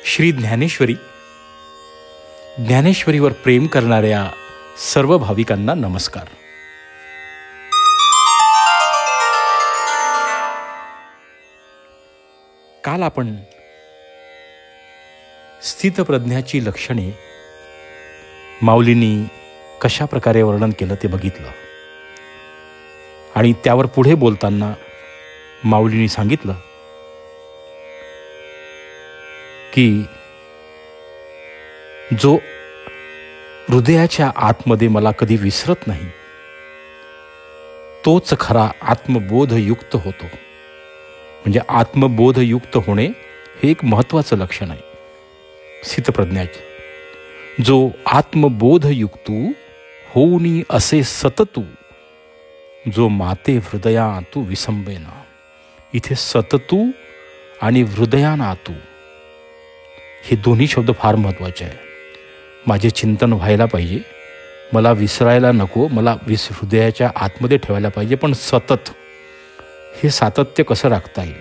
श्री ज्ञानेश्वरीवर प्रेम करणाऱ्या सर्व भाविकांना नमस्कार. काल आपण स्थितप्रज्ञाची लक्षणे माऊलींनी कशा प्रकारे वर्णन केलं ते बघितलं आणि त्यावर पुढे बोलताना माऊलींनी सांगितलं की जो हृदयाच्या आतमध्ये मला कधी विसरत नाही तोच खरा आत्मबोधयुक्त होतो. म्हणजे आत्मबोधयुक्त होणे हे एक महत्त्वाचं लक्षण आहे स्थितप्रज्ञाचे. जो आत्मबोधयुक्तू होऊनी असे सततू जो माते हृदयातू विसंबेना. इथे सततू आणि हृदयानातू हे दोन्ही शब्द फार महत्त्वाचे आहे. माझे चिंतन व्हायला पाहिजे, मला विसरायला नको, मला हृदयाच्या आतमध्ये ठेवायला पाहिजे, पण सतत हे सातत्य कसं राखता येईल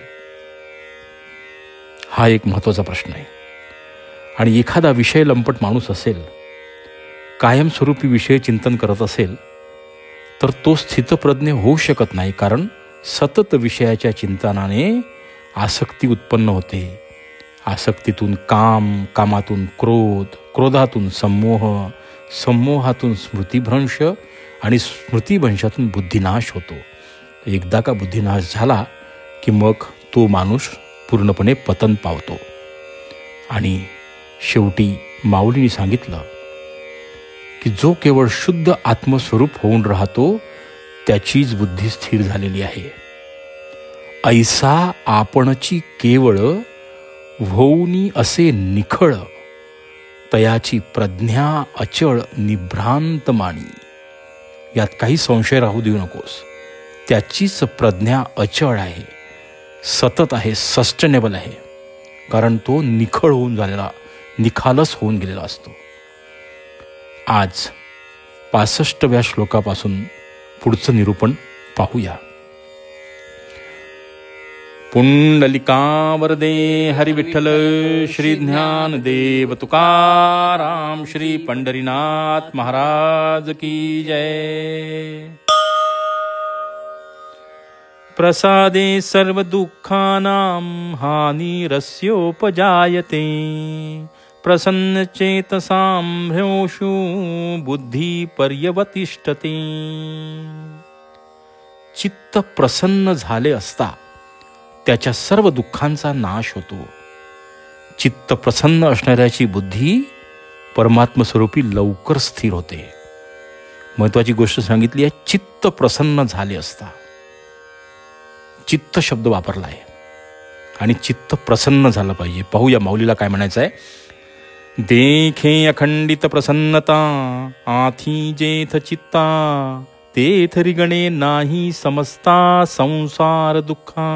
हा एक महत्त्वाचा प्रश्न आहे. आणि एखादा विषय लंपट माणूस असेल, कायमस्वरूपी विषय चिंतन करत असेल तर तो स्थितप्रज्ञ होऊ शकत नाही. कारण सतत विषयाच्या चिंतनाने आसक्ती उत्पन्न होते. आसक्तीतून काम, कामातून क्रोध, क्रोधातून संमोह, संमोहातून स्मृतिभ्रंश आणि स्मृतिभ्रंशातून बुद्धिनाश होतो. एकदा का बुद्धिनाश झाला की मग तो माणूस पूर्णपणे पतन पावतो. आणि शेवटी माऊलींनी सांगितलं की जो केवळ शुद्ध आत्मस्वरूप होऊन राहतो त्याचीच बुद्धी स्थिर झालेली आहे. ऐसा आपणची केवळ होऊनी असे निखळ तयाची प्रज्ञा अचळ निभ्रांत मानी. यात काही संशय राहू देऊ नकोस. त्याचीच प्रज्ञा अचळ आहे, सतत आहे, सस्टेनेबल आहे. कारण तो निखळ होऊन झालेला, निखालस होऊन गेलेला असतो. आज 65व्या श्लोकापासून पुढचं निरूपण पाहूया. पुंडलिकावरदे हरी विठ्ठल श्री ज्ञानदेव तुकाराम श्री पंढरीनाथ महाराज की जय. प्रसादे सर्व दुःखानां हानिरस्योपजायते प्रसन्नचेतसां ह्योषु बुद्धी पर्यवतिष्ठते. चित्त प्रसन्न झाले असता त्याच्या सर्व दुःखांचा नाश होतो. चित्त प्रसन्न असणाऱ्याची बुद्धी परमात्मस्वरूपी लवकर स्थिर होते. महत्वाची गोष्ट सांगितली आहे, चित्त प्रसन्न झाले असता. चित्त शब्द वापरला आहे आणि चित्त प्रसन्न झालं पाहिजे. पाहूया माऊलीला काय म्हणायचं आहे. देखे अखंडित प्रसन्नता आथी जेथ चित्ता तेथ रिगणे नाही समजता संसार दुःखा.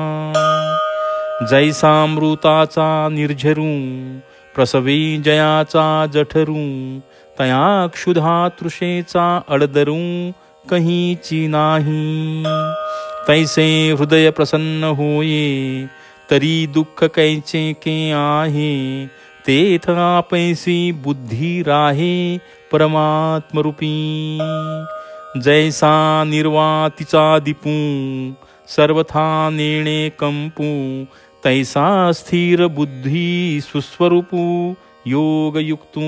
जैसामृताचा निर्झरू प्रसवे जयाचा जठरू तया क्षुधा तृषेचा अडदरू कहीची नाही. तैसे हृदय प्रसन्न होये तरी दुःख कैचे के आहे. तेथ आपैसी बुद्धी राहे परमात्मरूपी. जैसा निर्वातीचा दिपू सर्वथा नेणे कंपू तैसा स्थिर बुद्धी सुस्वरूपू योगयुक्तू.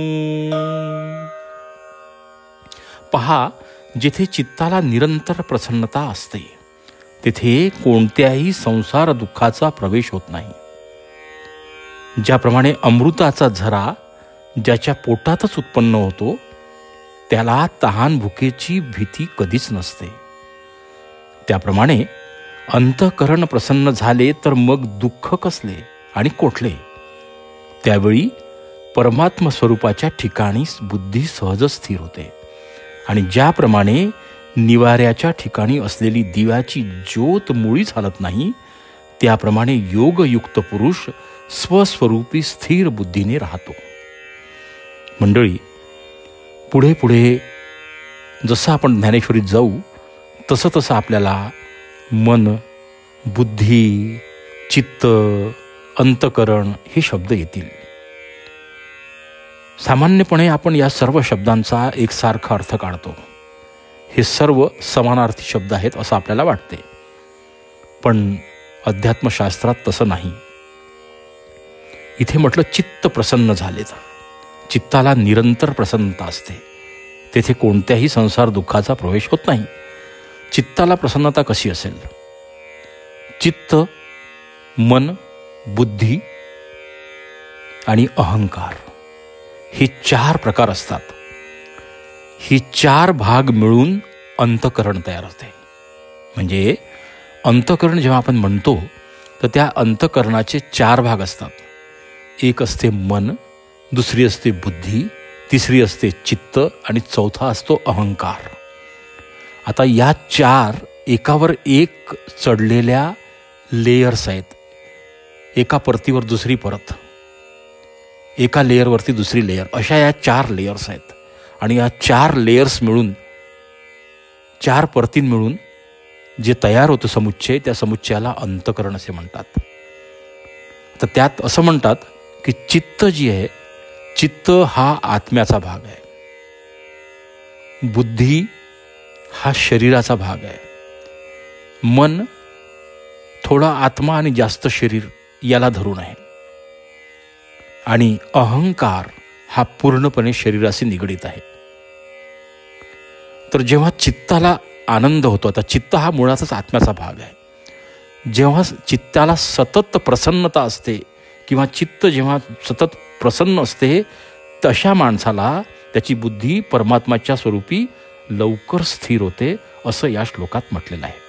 पहा, जिथे चित्ताला निरंतर प्रसन्नता असते तिथे कोणत्याही संसार दुःखाचा प्रवेश होत नाही. ज्याप्रमाणे अमृताचा झरा ज्याच्या पोटातच उत्पन्न होतो त्याला तहान भुकेची भीती कधीच नसते. त्याप्रमाणे अंतःकरण प्रसन्न झाले तर मग दुःख कसले आणि कोठले. त्यावेळी परमात्म स्वरूपाच्या ठिकाणी बुद्धी सहज स्थिर होते. आणि ज्याप्रमाणे निवाऱ्याच्या ठिकाणी असलेली दिव्याची ज्योत मुळीच हलत नाही त्याप्रमाणे योगयुक्त पुरुष स्वस्वरूपी स्थिर बुद्धीने राहतो. मंडळी, पुढे पुढे जसं आपण ज्ञानेश्वरीत जाऊ तसं तसं आपल्याला मन, बुद्धी, चित्त, अंतकरण हे शब्द येतील. सामान्यपणे आपण या सर्व शब्दांचा एकसारखा अर्थ काढतो. हे सर्व समानार्थी शब्द आहेत असं आपल्याला वाटते, पण अध्यात्मशास्त्रात तसं नाही. इथे म्हटलं चित्त प्रसन्न झाले. चित्ताला निरंतर प्रसन्नता असते. तेथे कोणत्याही संसार दुःखाचा प्रवेश होत नाही. चित्ताला प्रसन्नता कशी असेल? चित्त, मन, बुद्धी आणि अहंकार हे 4 प्रकार असतात. हे 4 भाग मिळून अंतःकरण तयार होते. म्हणजे अंतःकरण जेव्हा आपण म्हणतो तर त्या अंतःकरणाचे 4 भाग असतात. एक असते मन, दुसरी असते बुद्धी, तिसरी असते चित्त आणि चौथा असतो अहंकार. आता या 4 एकावर एक चढलेल्या लेयर्स आहेत. एका परतीवर दुसरी परत, एका लेयरवरती दुसरी लेयर, अशा या 4 लेयर्स आहेत. आणि या 4 लेयर्स मिळून, 4 परतीं मिळून जे तयार होतं समुच्चय, त्या समुच्चयाला अंतःकरण असे म्हणतात. तर त्यात असं म्हणतात की चित्त जी आहे, चित्त हा आत्म्याचा भाग आहे, बुद्धी हा शरीराचा भाग आहे, मन थोडा आत्मा आणि जास्त शरीर याला धरून आहे, आणि अहंकार हा पूर्णपणे शरीराशी निगडीत आहे. तर जेव्हा चित्ताला आनंद होतो, आता चित्त हा मुळातच आत्म्याचा भाग आहे. जेव्हा चित्ताला सतत प्रसन्नता असते किंवा चित्त जेव्हा सतत प्रसन्न असते, तशा माणसाला त्याची बुद्धी परमात्म्याच्या स्वरूपी लवकर स्थिर होते, असं या श्लोकात म्हटलेलं आहे.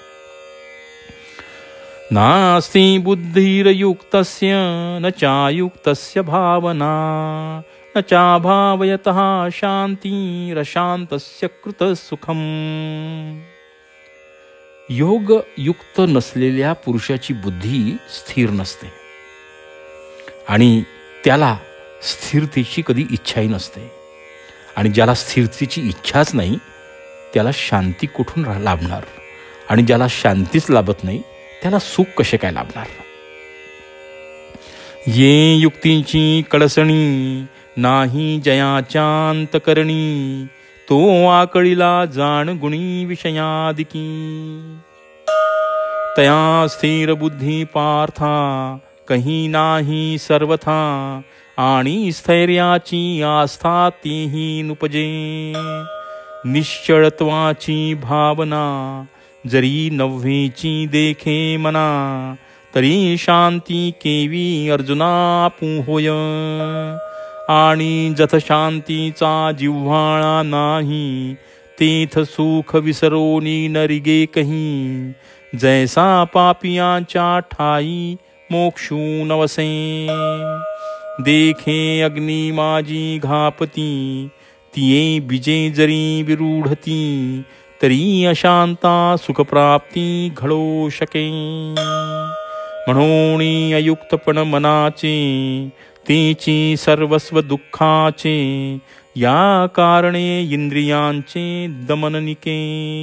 नास्ति बुद्धिर्युक्तस्य न चायुक्तस्य भावना न चाभावयतः शांतिरशांतस्य कृतः सुखम. योग युक्त नसलेल्या पुरुषाची बुद्धी स्थिर नसते आणि त्याला स्थिरतेची कधी इच्छाही नसते. आणि ज्याला स्थिरतेची इच्छाच नाही त्याला शांती कुठून लाभणार? आणि ज्याला शांतीच लाभत नाही त्याला सुख कसे काय लाभणार? ये युक्तीची कळसणी नाही जयाचांत करणी, तो आकळीला जाण गुणी विषयादिकी. तया स्थिर बुद्धी पार्था कही नाही सर्वथा, आणि स्थैर्याची आस्था तीही नुपजे. निश्चळत्वाची भावना जरी नव्हेची देखे मना, तरी शांती केवी अर्जुना होय. आणि जथ शांतीचा जिव्हाळा नाही, तेथ सुख विसरोनी नरिगे कही. जैसा पापियांच्या ठाई मोक्षू नवसे, देखे अग्नी माझी घापती. तिये बिजे जरी विरूढती, तरी अशांता सुखप्राप्ती घडो शके. म्हणून अयुक्तपण मनाचे, तेची सर्वस्व दुःखाचे. या कारणे इंद्रियांचे दमननिके.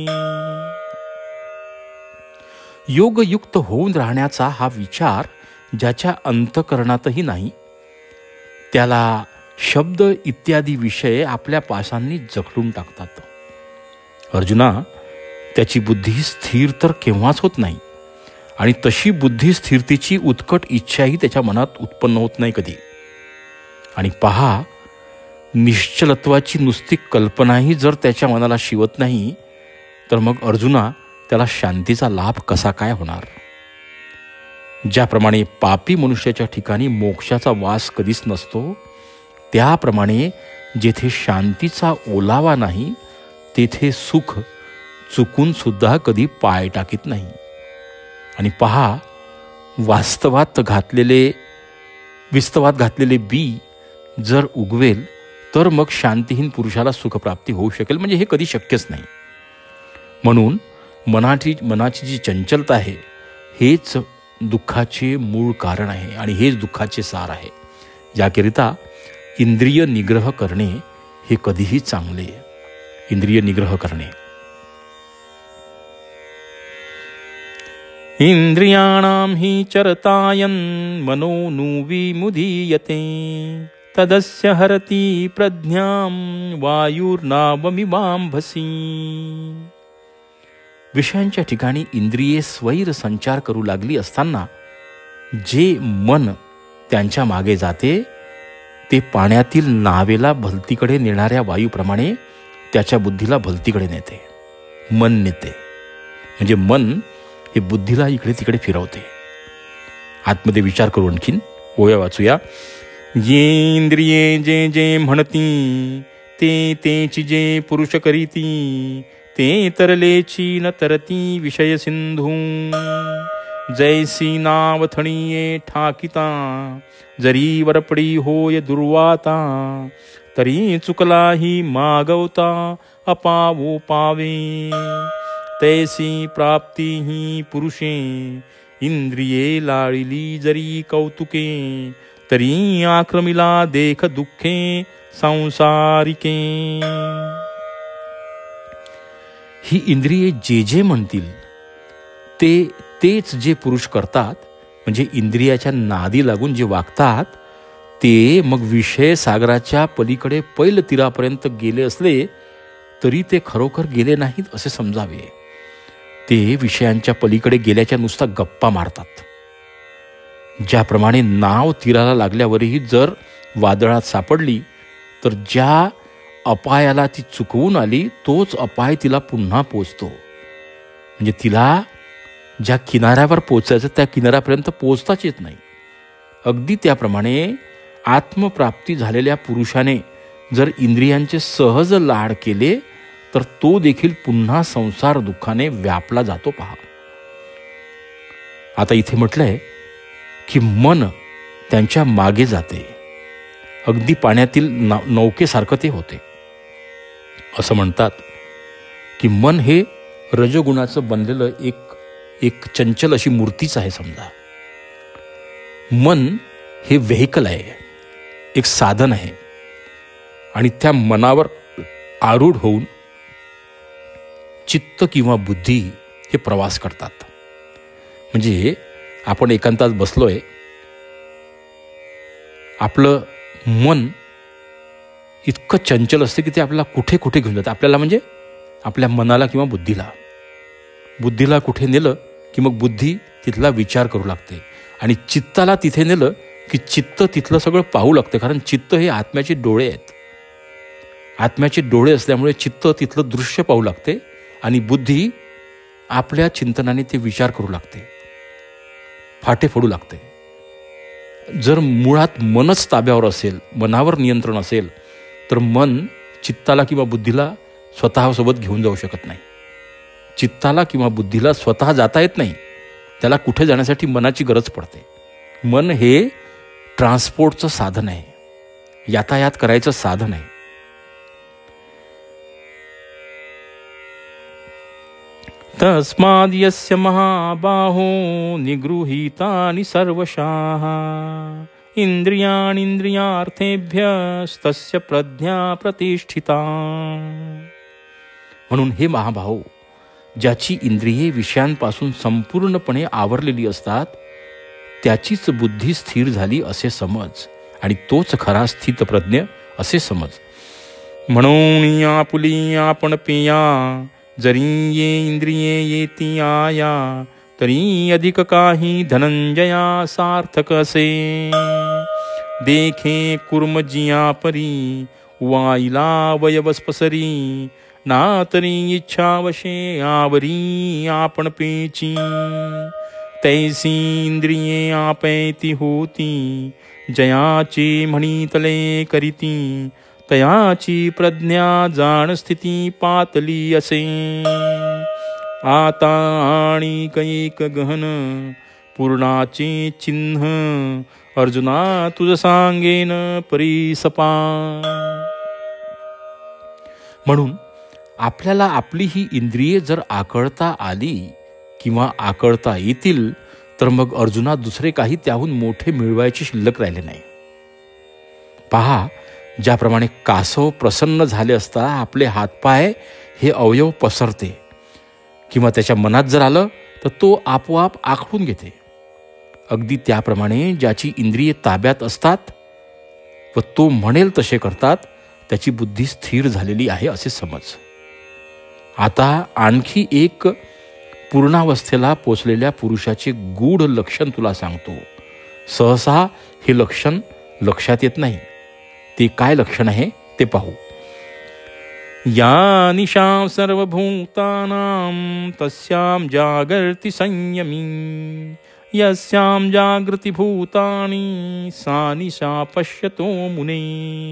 योगयुक्त होऊन राहण्याचा हा विचार ज्याच्या अंतःकरणातही नाही, त्याला शब्द इत्यादी विषय आपल्या पासांनी जखडून टाकतात. अर्जुना, त्याची बुद्धी स्थिर तर केव्हाच होत नाही, आणि तशी बुद्धी स्थिरतेची उत्कट इच्छाही त्याच्या मनात उत्पन्न होत नाही कधी. आणि पहा, निश्चलत्वाची नुसती कल्पनाही जर त्याच्या मनाला शिवत नाही, तर मग अर्जुना, त्याला शांतीचा लाभ कसा काय होणार? ज्याप्रमाणे पापी मनुष्याच्या ठिकाणी मोक्षाचा वास कधीच नसतो, त्याप्रमाणे जेथे शांतीचा ओलावा नाही, तेथे सुख चुकून सुद्धा कधी पाय टाकीत नाही. आणि पहा, विस्तवात घातलेले बी जर उगवेल तर मग शांतीहीन पुरुषाला सुखप्राप्ती होऊ शकेल, म्हणजे हे कधी शक्यच नाही. म्हणून मनाची जी चंचलता आहे, हेच दुःखाचे मूळ कारण आहे आणि हेच दुःखाचे सार आहे. याकरिता इंद्रिय निग्रह करणे हे कधीही चांगले. इंद्रिय निग्रह करणे. इंद्रियाणां हि चरतायन् मनो नु विमुदीयते, तदस्य हरती प्रज्ञां वायुर्नावमिवांभसी. विषयांच्या ठिकाणी इंद्रिये स्वैर संचार करू लागली असताना जे मन त्यांच्या मागे जाते ते पाण्यातील नावेला भलतीकडे नेणाऱ्या वायूप्रमाणे त्याच्या बुद्धीला भलतीकडे नेते. मन नेते म्हणजे मन हे बुद्धीला इकडे तिकडे फिरवते. आतमध्ये विचार करू आणखीन ओव्या वाचूया. ये इंद्रिये जे जे म्हणती ते तेची जे पुरुष करीती ते तरलेची न तरती विषय सिंधू. जैसी नावथणीये ठाकिता जरी वरपडी होय दुर्वाता तरी चुकलाही मागवता अपावो पावे. तैसी प्राप्ती ही पुरुषे इंद्रिये लाळिली जरी कौतुके तरी आक्रमिला देख दुःखे संसारिके. ही इंद्रिये जे जे म्हणतील तेच जे पुरुष करतात म्हणजे इंद्रियाच्या नादी लागून जे वागतात ते मग विषय सागराच्या पलीकडे पैल तीरापर्यंत गेले असले तरी ते खरोखर गेले नाहीत असे समजावे. ते विषयांच्या पलीकडे गेल्याच्या नुसता गप्पा मारतात. ज्याप्रमाणे नाव तीराला लागल्यावरही जर वादळात सापडली तर ज्या अपायाला ती चुकवून आली तोच अपाय तिला पुन्हा पोचतो. म्हणजे तिला ज्या किनाऱ्यावर पोचायचं त्या किनाऱ्यापर्यंत पोचताच येत नाही. अगदी त्याप्रमाणे आत्मप्राप्ती झालेल्या पुरुषाने जर इंद्रियांचे सहज लाड केले तर तो देखील पुन्हा संसार दुःखाने व्यापला जातो. पहा, आता इथे म्हटलंय की मन त्यांच्या मागे जाते. अगदी पाण्यातील नौकेसारखं ते होते. असं म्हणतात की मन हे रजोगुणाचं बनलेलं एक चंचल अशी मूर्तीच आहे. समजा मन हे व्हेकल आहे, एक साधन आहे आणि त्या मनावर आरूढ होऊन चित्त किंवा बुद्धी हे प्रवास करतात. म्हणजे आपण एकांतात बसलोय, आपलं मन इतकं चंचल असते की ते आपल्याला कुठे कुठे घेऊन जातं. आपल्याला म्हणजे आपल्या मनाला किंवा बुद्धीला कुठे नेलं की मग बुद्धी तिथला विचार करू लागते आणि चित्ताला तिथे नेलं की चित्त तिथलं सगळं पाहू लागतं. कारण चित्त हे आत्म्याचे डोळे आहेत. आत्म्याचे डोळे असल्यामुळे चित्त तिथलं दृश्य पाहू लागते आणि बुद्धी आपल्या चिंतनाने ते विचार करू लागते, फाटे फोडू लागते. जर मुळात मनच ताब्यावर असेल, मनावर नियंत्रण असेल तर मन चित्ताला किंवा बुद्धीला स्वतःसोबत घेऊन जाऊ शकत नाही. चित्ताला किंवा बुद्धीला स्वतः जाता येत नाही. त्याला कुठे जाण्यासाठी मनाची गरज पडते. मन हे ट्रान्सपोर्टचं साधन आहे, यातायात करायचं साधन आहे. तस्माद् यस्य महाबाहो निगृहीतानि सर्वशाः इंद्रियार्थेभ्यस्तस्य प्रज्ञा प्रतिष्ठिता. म्हणून हे महाभाहो, ज्याची इंद्रिये विषयांपासून संपूर्णपणे आवरलेली असतात त्याचीच बुद्धी स्थिर झाली असे समज आणि तोच खरा स्थितप्रज्ञ असे समज. म्हणून आपुली आपण पेया जरी ये इंद्रिये येती आया तरी अधिक काही धनंजया सार्थक असे. देखे कुर्म जिया परी वाईला वयवस्पसरी ना तरी इच्छावशे आवरी आपण पेची. तैसी इंद्रिये आपैती होती जयाची म्हणी करीती तयाची प्रज्ञा जाण स्थिती पातली असे. आता आणि कैक गहन पूर्णाचे चिन्ह अर्जुना तुझ सांगेन परिसपा. म्हणून आपल्याला आपली ही इंद्रिये जर आकळता आली किंवा आकळता येतील तर मग अर्जुना दुसरे काही त्याहून मोठे मिळवायचे शिल्लक राहिले नाही. पहा, ज्याप्रमाणे कासव प्रसन्न झाले असता आपले हातपाय हे अवयव पसरते किंवा त्याच्या मनात जर आलं तर तो आपोआप आखडून घेते. अगदी त्याप्रमाणे ज्याची इंद्रिये ताब्यात असतात व तो म्हणेल तसे करतात, त्याची बुद्धी स्थिर झालेली आहे असे समज. आता आणखी एक पूर्णावस्थेला पोचलेल्या पुरुषाचे गूढ लक्षण तुला सांगतो. सहसा हे लक्षण लक्षात येत नाही. ते काय लक्षण आहे ते पाहू. या निशां सर्वभूतानां तस्यां जागर्ति संयमी, यस्यां जागृति भूतानि सा निशा पश्यतो मुने.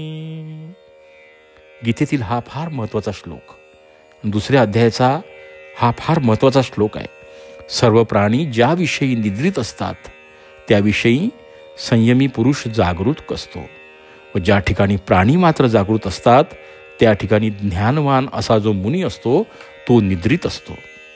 गीतेतील हा फार महत्त्वाचा श्लोक. दुसऱ्या अध्यायाचा हा फार महत्त्वाचा श्लोक आहे. सर्व प्राणी ज्याविषयी निद्रित असतात त्याविषयी संयमी पुरुष जागृत असतो, व ज्या ठिकाणी प्राणी मात्र जागृत असतात त्या ठिकाणी ज्ञानवान असा जो मुनी असतो तो निद्रित असतो.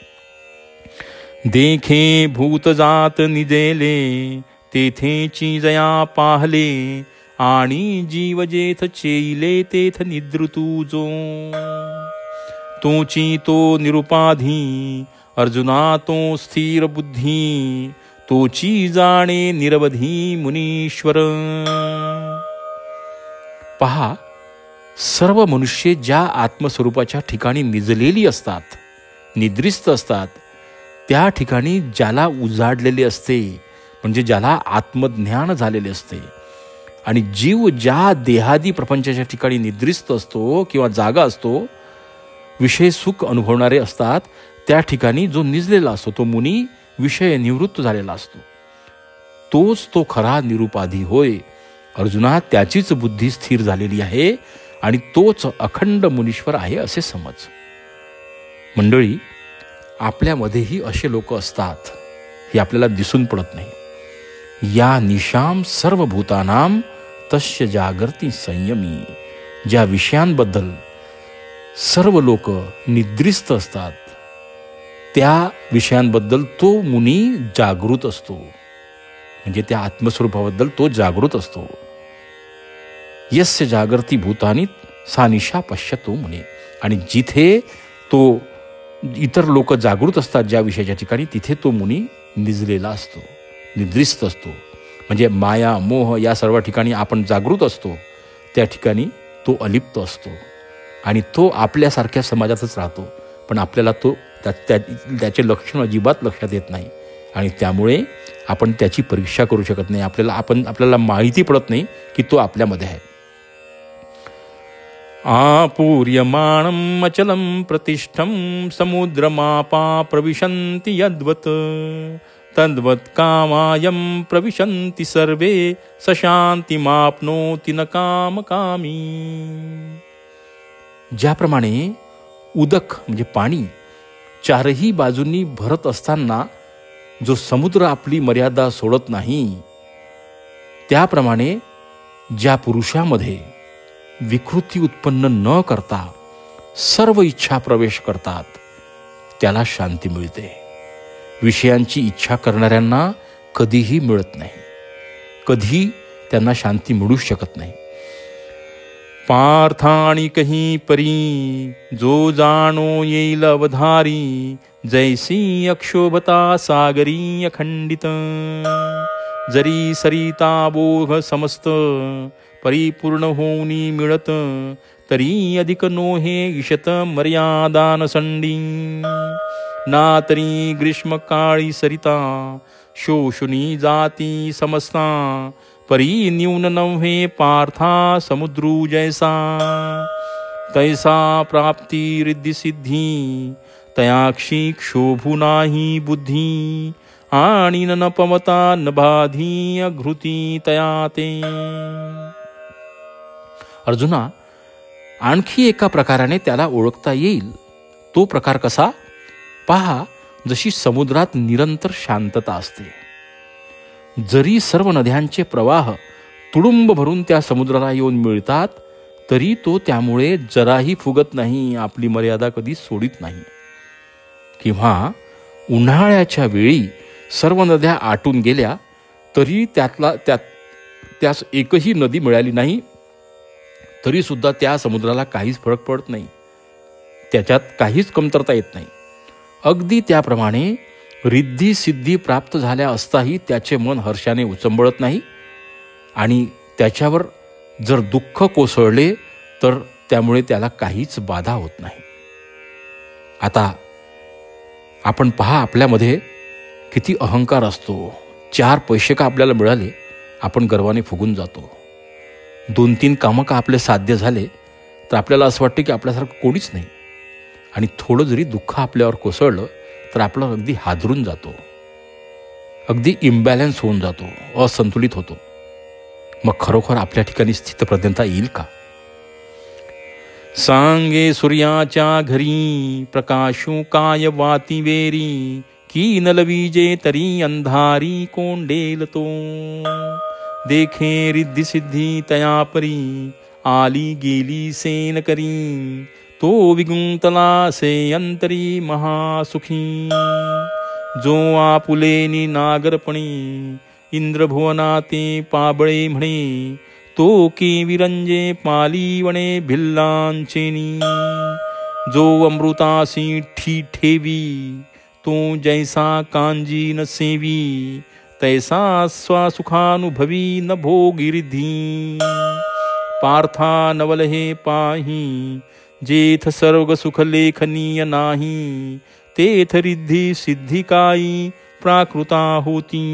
देखे भूत जात निजेले, तेथेची जया पाहले, आणि जीव जेथ चेईले तेथ निद्रुतू जो. तोची तो निरुपाधी, अर्जुना तो स्थिर बुद्धी, तोची जाणे निरवधी मुनीश्वर. पहा, सर्व मनुष्य ज्या आत्मस्वरूपाच्या ठिकाणी निजलेली असतात, निद्रिस्त असतात, त्या ठिकाणी ज्याला उजाडलेले असते, म्हणजे ज्याला आत्मज्ञान झालेले असते, आणि जीव ज्या देहादी प्रपंचाच्या ठिकाणी निद्रिस्त असतो किंवा जागा असतो, विषय सुख अनुभवणारे असतात, त्या ठिकाणी जो निजलेला असतो तो मुनी विषय निवृत्त झालेला असतो. तोच तो खरा निरुपाधी होय. अर्जुना, त्याचीच बुद्धी स्थिर झालेली आहे आणि तोच अखंड मुनीश्वर आहे असे समज. मंडळी, आपल्यामध्येही असे लोक असतात, हे आपल्याला दिसून पडत नाही. या निशाम सर्व भूतानाम तस्य जागर्ति संयमी. ज्या विषयांबद्दल सर्व लोक निद्रिस्त असतात त्या विषयांबद्दल तो मुनी जागृत असतो, म्हणजे त्या आत्मस्वरूपाबद्दल तो जागृत असतो. यस्य जागर्ति भूतानी सा निशा पश्यतो मुने. आणि जिथे तो इतर लोक जागृत असतात ज्या विषयाच्या ठिकाणी, तिथे तो मुनी निजलेला असतो, निद्रिस्त असतो. म्हणजे माया मोह या सर्व ठिकाणी आपण जागृत असतो, त्या ठिकाणी तो अलिप्त असतो आणि तो आपल्यासारख्या समाजातच राहतो, पण आपल्याला तो त्याचे लक्षण अजिबात लक्षात येत नाही आणि त्यामुळे आपण त्याची परीक्षा करू शकत नाही. आपल्याला माहिती पडत नाही की तो आपल्यामध्ये आहे. आपूर्यमाणं अचलं प्रतिष्ठं समुद्रमापा प्रविशन्ति यद्वत्, तद्वत् कामायं प्रविशन्ति सर्वे, सशान्तिमाप्नोति न कामकामी. ज्याप्रमाणे उदक म्हणजे पाणी चारही बाजूंनी भरत असताना जो समुद्र आपली मर्यादा सोडत नाही, त्याप्रमाणे ज्या पुरुषामध्ये विकृती उत्पन्न न करता सर्व इच्छा प्रवेश करतात त्याला शांती मिळते. विषयांची इच्छा करणाऱ्यांना कधीही मिळत नाही, कधी त्यांना शांती मिळू शकत नाही. पार्थाणी कही परी, जो जाणो येईल अवधारी, जैसी अक्षोभता सागरी अखंडित. जरी सरिता बोघ समस्त, परिपूर्ण होऊनी मिळत, तरी अधिक नोहे ईशत मर्यादा नसंडी. ना तरी ग्रीष्म काळी सरिता, शोषुनी जाती समस्ता, परी न्यून नव्हे पार्था समुद्रू जैसा. तैसा प्राप्ती रिद्धी सिद्धी, तयाक्षी क्षोभू नाही बुद्धी, आणि न पवता न बाधी अघृती तया ते. अर्जुना, आणखी एका प्रकाराने त्याला ओळखता येईल. तो प्रकार कसा? पहा, जशी समुद्रात निरंतर शांतता असते, जरी सर्व नद्यांचे प्रवाह तुडुंब भरून त्या समुद्राला येऊन मिळतात, तरी तो त्यामुळे जराही फुगत नाही, आपली मर्यादा कधी सोडित नाही. किंवा उन्हाळ्याच्या वेळी सर्व नद्या आटून गेल्या तरी त्यास एकही नदी मिळाली नाही, तरी सुद्धा त्या समुद्राला काहीच फरक पडत नाही, त्याच्यात काहीच कमतरता येत नाही. अगदी त्याप्रमाणे रिद्धी सिद्धी प्राप्त झाल्या असताही त्याचे मन हर्षाने उचंबळत नाही आणि त्याच्यावर जर दुःख कोसळले तर त्यामुळे त्याला काहीच बाधा होत नाही. आता आपण पहा, आपल्यामध्ये किती अहंकार असतो. 4 पैसे का आपल्याला मिळाले, आपण गर्वाने फुगून जातो. 2-3 कामं का आपले साध्य झाले तर आपल्याला असं वाटतं की आपल्यासारखं कोणीच नाही. आणि थोडं जरी दुःख आपल्यावर कोसळलं तर आपलं अगदी हादरून जातो, अगदी इम्बॅलन्स होऊन जातो, असंतुलित होतो. मग खरोखर आपल्या ठिकाणी स्थितप्रज्ञता येईल का? सांगे सूर्याच्या घरी प्रकाशू काय वाती वेरी, की नलवीजे तरी अंधारी कोंडेल तो. देखे रिद्धी सिद्धी तया परी, आली गेली सेन करी, तो विगुंतला से अंतरी महासुखी. जो आपुलेनी नागरपणे, इंद्रभुवनाते पाबळे म्हणे, तो की विरंजे पालीवणे भिल्लांचेनी. जो अमृतासी ठेवी, तो जैसा कांजी न सेवी, तैसा स्वसुखानुभवी न भोगी रिद्धी. पार्था नवल हे पाही, जेथ सर्व सुख लेखनीय नाही, तेथ रिद्धी सिद्धी काही प्राकृता होती.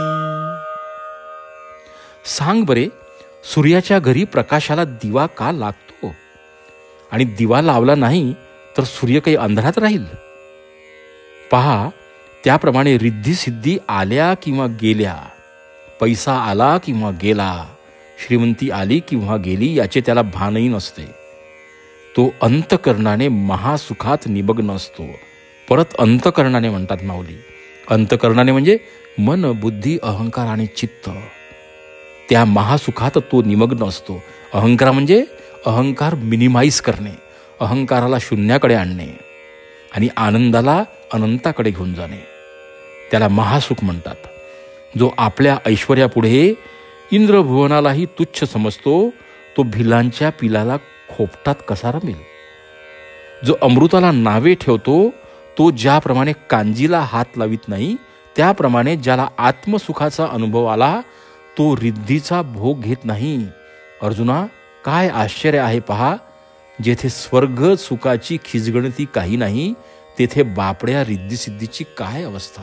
सांग बरे, सूर्याच्या घरी प्रकाशाला दिवा का लागतो? आणि दिवा लावला नाही तर सूर्य काही अंधारात राहील? पहा, त्याप्रमाणे रिद्धी सिद्धी आल्या किंवा गेल्या, पैसा आला किंवा गेला, श्रीमंती आली किंवा गेली याचे त्याला भानही नसते. तो अंतकरणाने महासुखात निमग्न असतो. परत अंतकरणाने म्हणतात माऊली. अंतकरणाने म्हणजे मन, बुद्धी, अहंकार आणि चित्त. त्या महासुखात तो निमग्न असतो. अहंकार म्हणजे अहंकार मिनिमाइज करणे, अहंकाराला शून्याकडे आणणे आणि आनंदाला अनंताकडे घेऊन जाणे, त्याला महासुख म्हणतात. जो आपल्या ऐश्वर्यापुढे इंद्रभुवनालाही तुच्छ समजतो, तो भिलांच्या पिलाला खोपटात कसा रमेल? जो अमृताला नावे ठेवतो, तो ज्याप्रमाणे कांजीला हात लावित नाही, त्याप्रमाणे ज्याला आत्मसुखाचा अनुभव आला तो रिद्धीचा भोग घेत नाही. अर्जुना, काय आश्चर्य आहे पहा. जेथे स्वर्ग सुखाची खिजगणती काही नाही, तेथे बापड्या रिद्धिसिद्धीची काय अवस्था.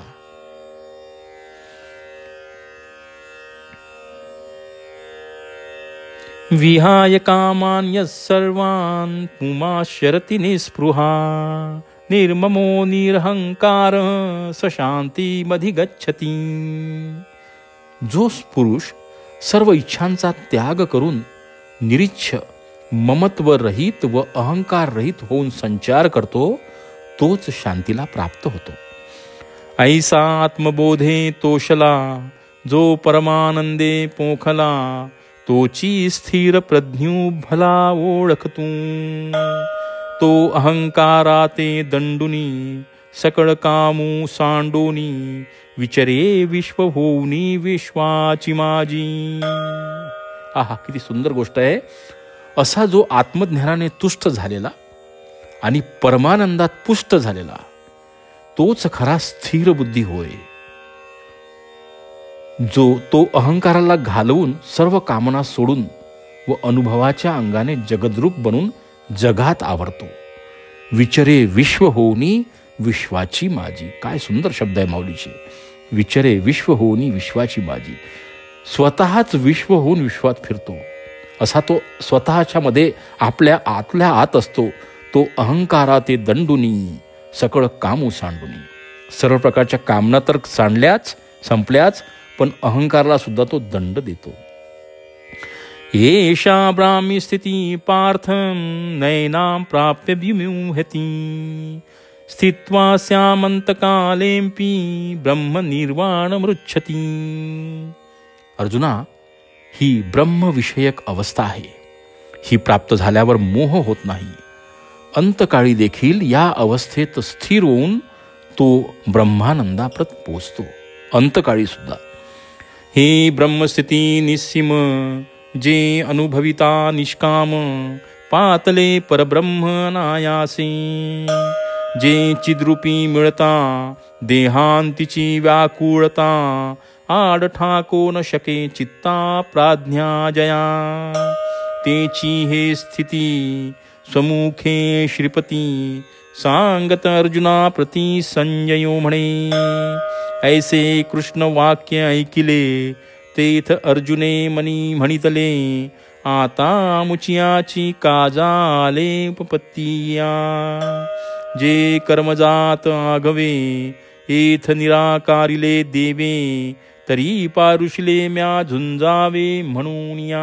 विहाय कामान्य सर्वान् पुमाशरति निस्पृहा, निर्ममो निरहंकार सशांतिमधिगच्छति. जो पुरुष सर्व इच्छांचा त्याग करून निरीच्छ, ममत्व रहित व अहंकार रहित होऊन संचार करतो, तोच शांतीला प्राप्त होतो. ऐसा आत्मबोधे तोषला, जो परमानंदे पोखला, तोची स्थिर प्रज्ञू भला ओळखतू. तो अहंकाराते दंडुनी, सकळ कामू सांडोनी, विचरे विश्व होऊनी विश्वाची माझी. आहा, किती सुंदर गोष्ट आहे. असा जो आत्मज्ञानाने तुष्ट झालेला आणि परमानंदात पुष्ट झालेला, तोच खरा स्थिर बुद्धी होय. जो तो अहंकाराला घालवून सर्व कामना सोडून व अनुभवाच्या अंगाने जगद्रूप बनून जगात आवरतो. विचरे विश्व होऊनी विश्वाची माझी. काय सुंदर शब्द आहे माऊलीचे. विचरे विश्व होऊनी विश्वाची माझी. स्वतःच विश्व होऊन विश्वात फिरतो, असा तो स्वतःच्या मध्ये आपल्या आतल्या आत असतो. तो अहंकाराते दंडुनी, सकळ कामू सांडुनी. सर्व प्रकारच्या कामना तर सांडल्याच, संपल्याच, पण अहंकाराला सुद्धा तो दंड देतो. येषा ब्राह्मी स्थिती पार्थं नैनां प्राप्य विमुह्यति, स्थित्वा स्यामंतकालेऽपि ब्रह्मनिर्वाणमृच्छति. अर्जुना, ही ब्रह्मविषयक अवस्था आहे. ही प्राप्त झाल्यावर मोह होत नाही. अंतकाळी देखील या अवस्थेत स्थिर होऊन तो ब्रह्मानंदाप्रत पोचतो. अंतकाळी सुद्धा. हे ब्रह्मस्थिती निस्सीम, जे अनुभविता निष्काम, पातले परब्रह्म नायासे. जे चिद्रूपी मिळता, देहांतीची व्याकुळता, आड ठाको न शके चित्ता प्राज्ञा जया. तेची हे स्थिती स्वमुखे श्रीपती सांगत अर्जुना प्रती संजयो म्हणे. ऐसे कृष्ण वाक्य ऐकिले तेथ अर्जुने मनी म्हणितले. आता मुचियाची काजाले उपपत्तिया. जे कर्मजात आगवे एथ निराकारिले देवे. तरी पारुषिले म्या झुंजावे म्हणून या.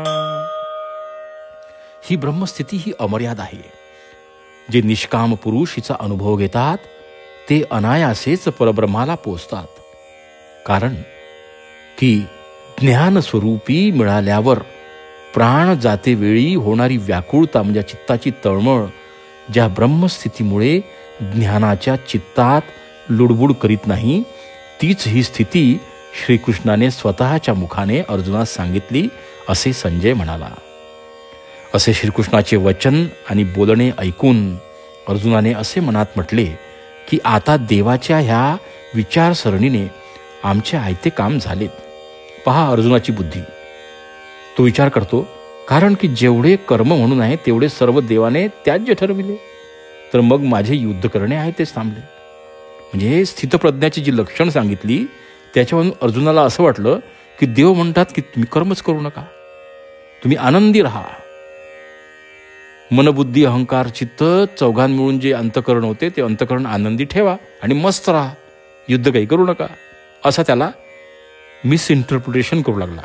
ही ब्रह्मस्थिती ही अमर्याद आहे. जे निष्काम पुरुष हिचा अनुभव घेतात ते अनायासेच परब्रह्माला पोचतात. कारण की ज्ञानस्वरूपी मिळाल्यावर प्राण जातेवेळी होणारी व्याकुळता म्हणजे चित्ताची तळमळ ज्या ब्रह्मस्थितीमुळे ज्ञानाच्या चित्तात लुडबुड करीत नाही, तीच ही स्थिती श्रीकृष्णाने स्वतःच्या मुखाने अर्जुनास सांगितली असे संजय म्हणाला. असे श्रीकृष्णाचे वचन आणि बोलणे ऐकून अर्जुनाने असे मनात म्हटले की आता देवाच्या ह्या विचारसरणीने आमचे आयते काम झालेत. पहा अर्जुनाची बुद्धी. तो विचार करतो कारण की जेवढे कर्म म्हणून आहे तेवढे सर्व देवाने त्याज्य ठरविले, तर मग माझे युद्ध करणे आहे तेच थांबले. म्हणजे स्थितप्रज्ञाची जी लक्षण सांगितली त्याच्यावरून अर्जुनाला असं वाटलं की देव म्हणतात की तुम्ही कर्मच करू नका, तुम्ही आनंदी राहा. मनबुद्धी अहंकार चित्त चौघां मिळून जे अंतकरण होते ते अंतकरण आनंदी ठेवा आणि मस्त राहा, युद्ध काही करू नका, असा त्याला मिसइंटरप्रिटेशन करू लागला.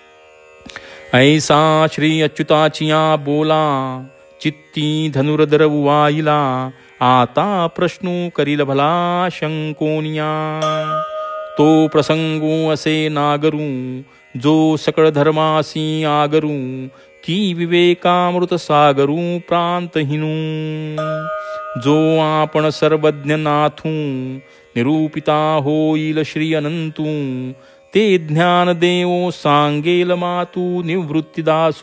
ऐसा श्री अच्युताचिया बोला चित्ती धनुर्धर वाईला. आता प्रश्नू करील भला शंकोनिया. तो प्रसंगो असे नागरू जो सकळ धर्मासी आगरू. की विवेकामृत सागरू प्रांतहीनू. जो आपण सर्वज्ञ नाथू निरूपिता होईल श्री अनंतू. ते ज्ञान देवो सांगेल मातू निवृत्तीदासू.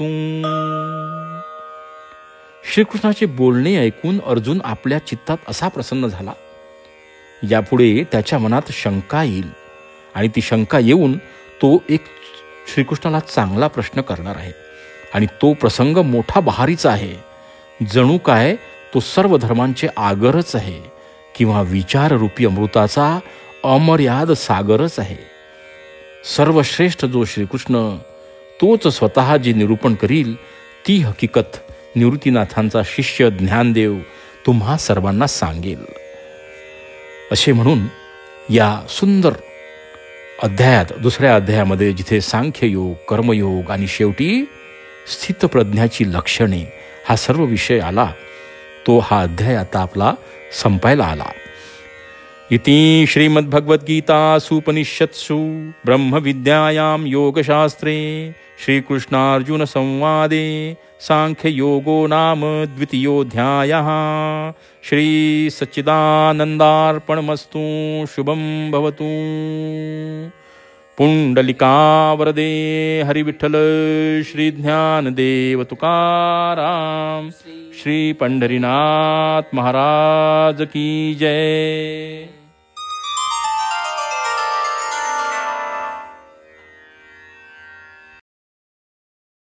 श्रीकृष्णाचे बोलणे ऐकून अर्जुन आपल्या चित्तात असा प्रसन्न झाला. यापुढे त्याच्या मनात शंका येईल आणि ती शंका येऊन तो एक श्रीकृष्णाला चांगला प्रश्न करणार आहे आणि तो प्रसंग मोठा बहारीचा आहे. जणू काय तो सर्व धर्मांचे आगरच आहे किंवा विचाररूपी अमृताचा अमर्याद सागरच आहे. सर्वश्रेष्ठ जो श्रीकृष्ण तोच स्वतः जे निरूपण करील ती हकीकत निवृत्तीनाथांचा शिष्य ज्ञानदेव तुम्हा सर्वांना सांगेल. असे म्हणून या सुंदर अध्यायात दुसऱ्या अध्यायामध्ये जिथे सांख्ययोग कर्मयोग आणि शेवटी स्थितप्रज्ञाची लक्षणे हा सर्व विषय आला तो हा अध्याय आता आपला संपायला आला. इति श्रीमद्भगवद्गीतासूपनिषत्सु ब्रह्मविद्यायां योगशास्त्रे श्रीकृष्णार्जुन संवादे सांख्ययोगो नाम द्वितीयोऽध्यायः. श्री सच्चिदानन्दार्पणमस्तु. शुभं भवतु. पुंडलिकावरदे हरिविठ्ठल श्री ज्ञानदेव तुकाराम श्री पंढरीनाथ महाराज की जय.